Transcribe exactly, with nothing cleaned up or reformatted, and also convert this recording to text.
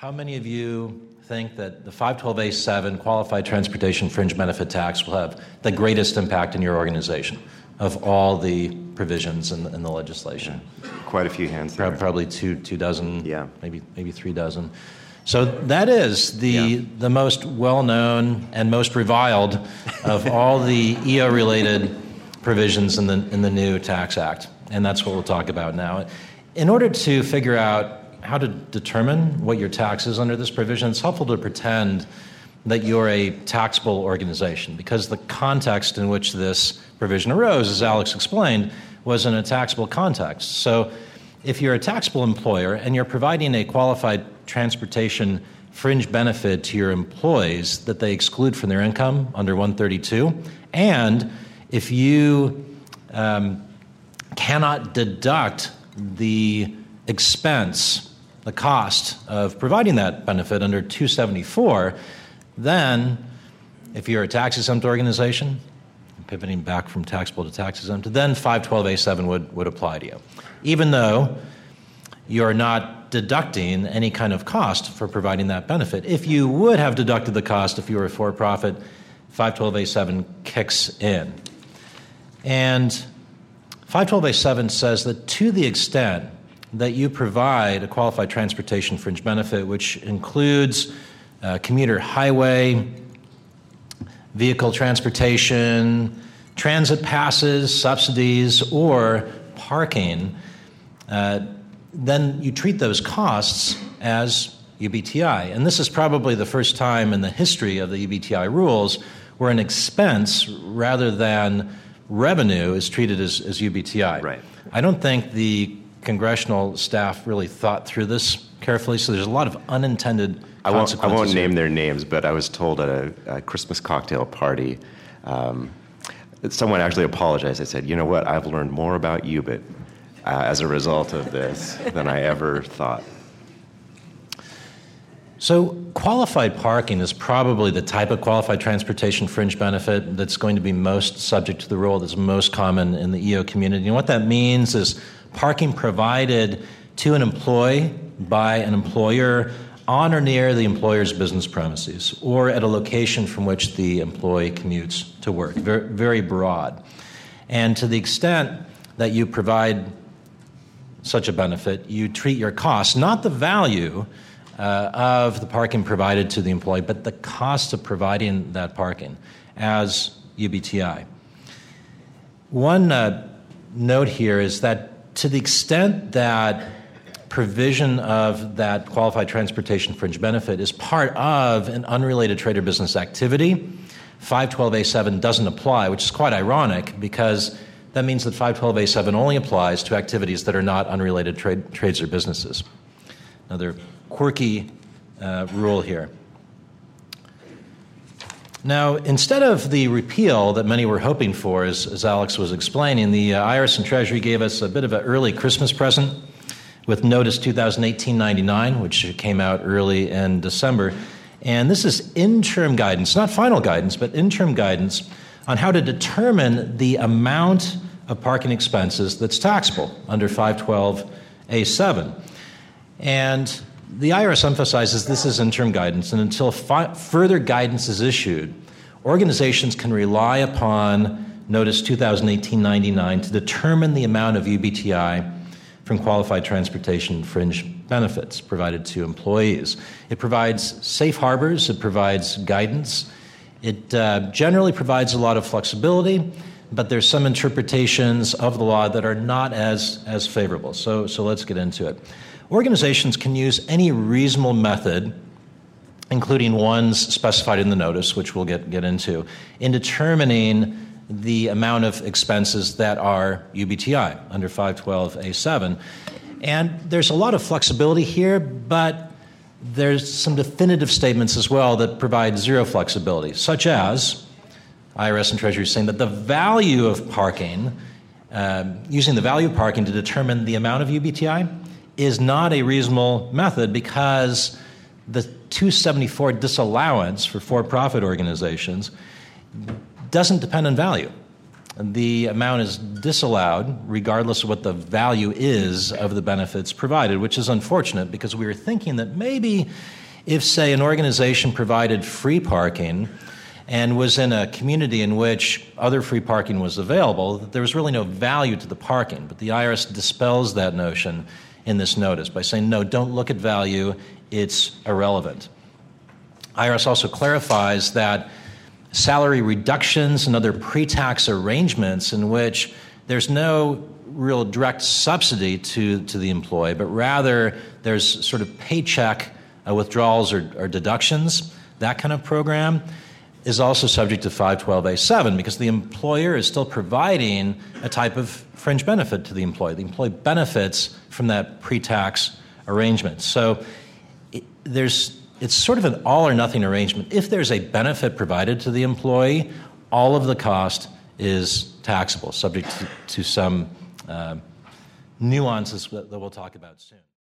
How many of you think that the five twelve A seven Qualified Transportation Fringe Benefit Tax will have the greatest impact in your organization of all the provisions in the, in the legislation? Yeah. Quite a few hands there. Probably two two dozen, yeah. maybe maybe three dozen. So that is the yeah. the most well-known and most reviled of all the E O-related provisions in the in the new Tax Act, and that's what we'll talk about now. In order to figure out how to determine what your tax is under this provision, it's helpful to pretend that you're a taxable organization, because the context in which this provision arose, as Alex explained, was in a taxable context. So if you're a taxable employer and you're providing a qualified transportation fringe benefit to your employees that they exclude from their income under one thirty-two, and if you um, cannot deduct the expense, the cost of providing that benefit under two seventy-four, then if you're a tax-exempt organization, pivoting back from taxable to tax-exempt, then five twelve A seven would, would apply to you, even though you're not deducting any kind of cost for providing that benefit. If you would have deducted the cost if you were a for-profit, five twelve A seven kicks in. And five twelve A seven says that to the extent that you provide a qualified transportation fringe benefit, which includes uh, commuter highway, vehicle transportation, transit passes, subsidies, or parking, uh, then you treat those costs as U B T I. And this is probably the first time in the history of the U B T I rules where an expense rather than revenue is treated as, as U B T I. Right. I don't think the congressional staff really thought through this carefully, so there's a lot of unintended I won't, consequences. I won't here. name their names, but I was told at a, a Christmas cocktail party, um, that someone actually apologized. I said, you know what, I've learned more about U B I T uh, as a result of this than I ever thought. So qualified parking is probably the type of qualified transportation fringe benefit that's going to be most subject to the rule, that's most common in the E O community. And what that means is parking provided to an employee by an employer on or near the employer's business premises or at a location from which the employee commutes to work. Very, very broad. And to the extent that you provide such a benefit, you treat your costs, not the value uh, of the parking provided to the employee, but the cost of providing that parking as U B T I. One uh, note here is that to the extent that provision of that qualified transportation fringe benefit is part of an unrelated trade or business activity, five twelve A seven doesn't apply, which is quite ironic because that means that five twelve A seven only applies to activities that are not unrelated trade, trades or businesses. Another quirky uh, rule here. Now, instead of the repeal that many were hoping for, as, as Alex was explaining, the uh, I R S and Treasury gave us a bit of an early Christmas present with Notice twenty eighteen ninety-nine, which came out early in December. And this is interim guidance, not final guidance, but interim guidance on how to determine the amount of parking expenses that's taxable under five twelve A seven. And the I R S emphasizes this is interim guidance, and until fi- further guidance is issued, organizations can rely upon Notice twenty eighteen ninety-nine to determine the amount of U B T I from qualified transportation fringe benefits provided to employees. It provides safe harbors, it provides guidance, it uh, generally provides a lot of flexibility, but there's some interpretations of the law that are not as, as favorable. So, so let's get into it. Organizations can use any reasonable method, including ones specified in the notice, which we'll get, get into, in determining the amount of expenses that are U B T I under five twelve A seven. And there's a lot of flexibility here, but there's some definitive statements as well that provide zero flexibility, such as I R S and Treasury saying that the value of parking, uh, using the value of parking to determine the amount of U B T I is not a reasonable method because the two seventy-four disallowance for for-profit organizations doesn't depend on value. the amount is disallowed regardless of what the value is of the benefits provided, which is unfortunate because we were thinking that maybe if, say, an organization provided free parking and was in a community in which other free parking was available, that there was really no value to the parking. But the I R S dispels that notion in this notice by saying, no, don't look at value, it's irrelevant. I R S also clarifies that salary reductions and other pre-tax arrangements in which there's no real direct subsidy to, to the employee, but rather there's sort of paycheck uh, withdrawals or, or deductions, that kind of program is also subject to five twelve A seven because the employer is still providing a type of fringe benefit to the employee. The employee benefits from that pre-tax arrangement. So it, there's It's sort of an all-or-nothing arrangement. If there's a benefit provided to the employee, all of the cost is taxable, subject to, to some uh, nuances that we'll talk about soon.